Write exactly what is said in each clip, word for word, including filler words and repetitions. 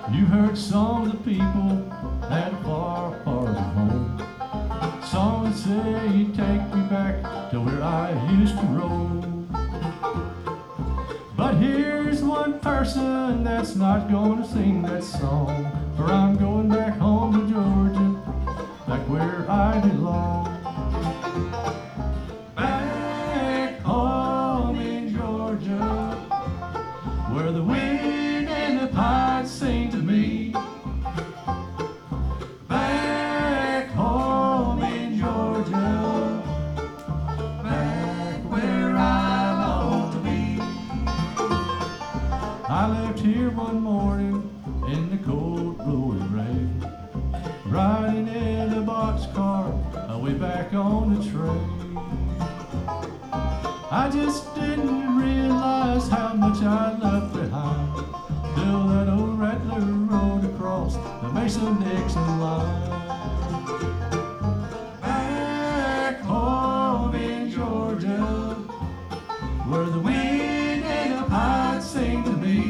You heard songs of people that are far, far from home. Songs say you take me back to where I used to roam. But here's one person that's not gonna sing that song, for I'm going back home to Georgia, back where I belong. Back home in Georgia, where the wind and the pines sing to me. Back home in Georgia, back where I long to be. I left here one morning in the cold blowing rain, riding in a boxcar way back on the train. I just didn't realize how much I left behind till that old rattler rode across the Mason-Dixon line. Back home in Georgia, where the wind and the pines sing to me.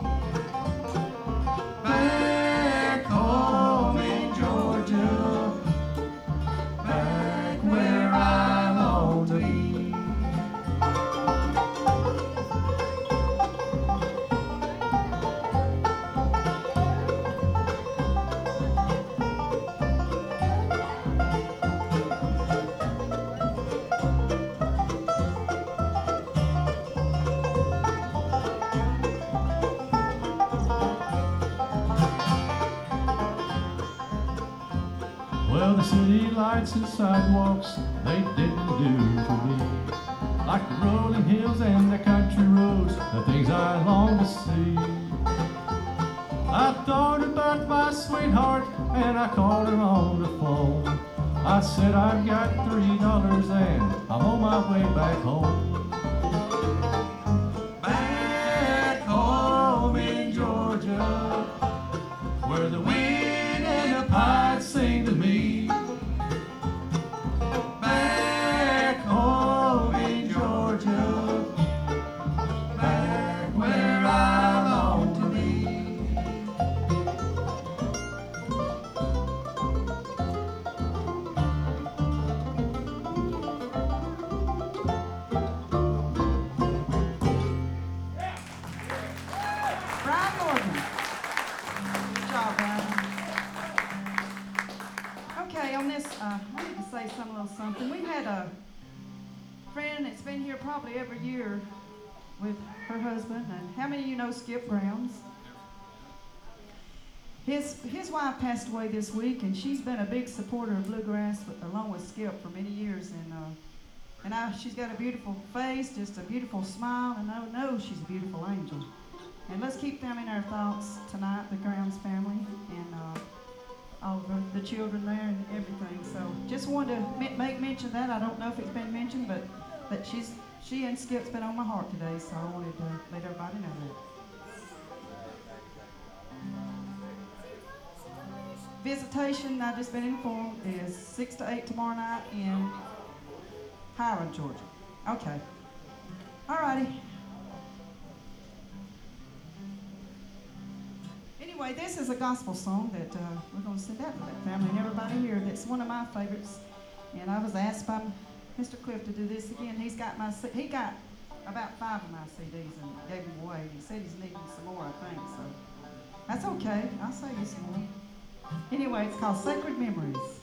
Back home in Georgia, back where I long to be. Well, the city lights and sidewalks, they didn't do for me. Like the rolling hills and the country roads, the things I long to see. I thought about my sweetheart and I called her on the phone. I said, I've got three dollars and I'm on my way back home. Back home in Georgia, where the wind and the pines sing to me. Back home in Georgia, back where I long to be. Brian Morgan. Good job, Brian. Okay, on this, uh, I need to say some little something. We had a friend that's been here probably every year with her husband. And how many of you know Skip Browns? His his wife passed away this week, and she's been a big supporter of bluegrass with, along with Skip for many years. And uh, and I, she's got a beautiful face, just a beautiful smile, and I know she's a beautiful angel. And let's keep them in our thoughts tonight, the Grounds family, and uh, all the, the children there and everything. So just wanted to m- make mention of that. I don't know if it's been mentioned, but that she's she and Skip's been on my heart today, so I wanted to let everybody know that. Visitation, I've just been informed, is six to eight tomorrow night in Highland, Georgia. Okay. All righty. Anyway, this is a gospel song that uh, we're going to send out to that family and everybody here. That's one of my favorites. And I was asked by Mister Cliff to do this again. He's got my C- he got about five of my C Ds and gave them away. He said he's needing some more, I think. So that's okay. I'll save you some more. Anyway, it's called Sacred Memories.